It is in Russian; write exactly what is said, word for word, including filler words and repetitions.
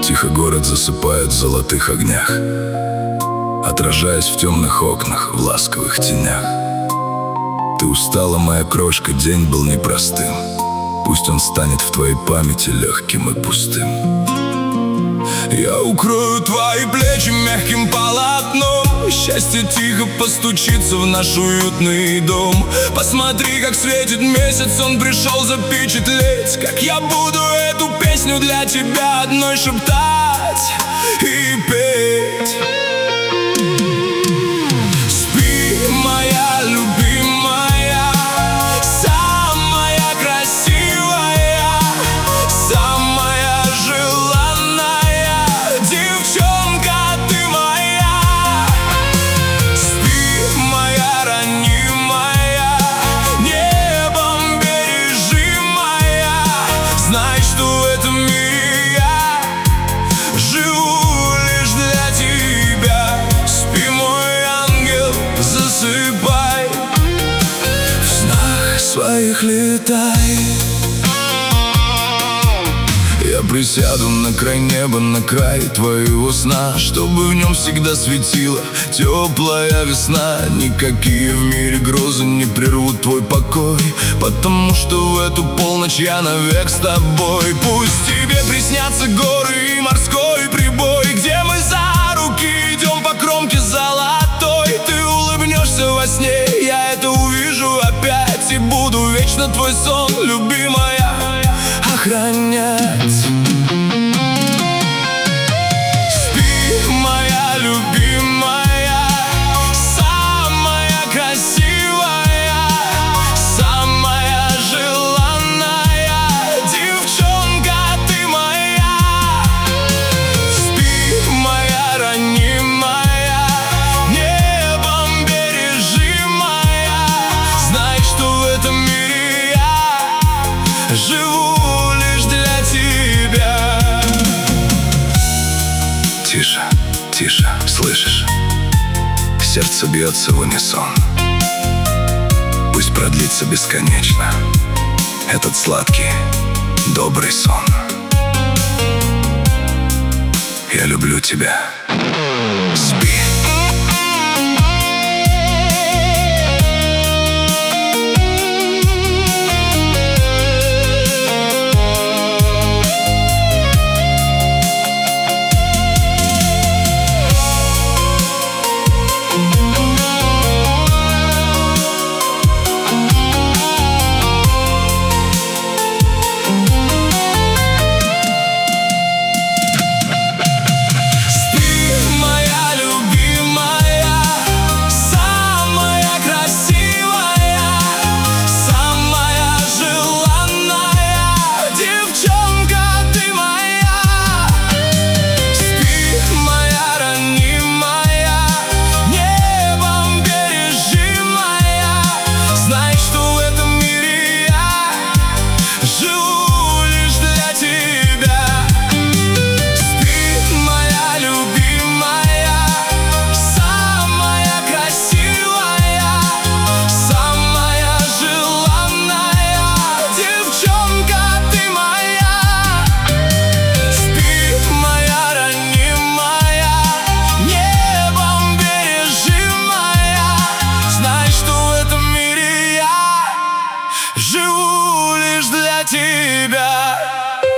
Тихо город засыпает в золотых огнях, отражаясь в темных окнах, в ласковых тенях. Ты устала, моя крошка, день был непростым. Пусть он станет в твоей памяти легким и пустым. Я укрою твои плечи мягким полотном. Счастье тихо постучится в наш уютный дом. Посмотри, как светит месяц, он пришел запечатлеть, как я буду эту песню для тебя одной шептать и петь. Спи, моя любимая, самая красивая, самая желанная девчонка ты моя. Спи, моя ранимая, небом бережимая. Знай, что в этом мире я живу лишь для тебя. Спи, мой ангел, засыпай, в снах своих летай. Я присяду на край неба, на край твоего сна, чтобы в нем всегда светила теплая весна. Никакие в мире грозы не прервут твой покой, потому что в эту полночь я навек с тобой. Пусть тебе приснятся горы и морской прибой, где мы за руки идем по кромке золотой. Ты улыбнешься во сне, я это увижу опять, и буду вечно твой сон, любимая, охранять. Спи, моя любимая, самая красивая, самая желанная девчонка ты моя. Спи, моя ранимая, небом бережимая. Знай, что в этом мире я живу лишь для тебя. Тише, тише, слышишь? Сердце бьется в унисон. Пусть продлится бесконечно этот сладкий, добрый сон. Я люблю тебя. Спи. Живу лишь для тебя.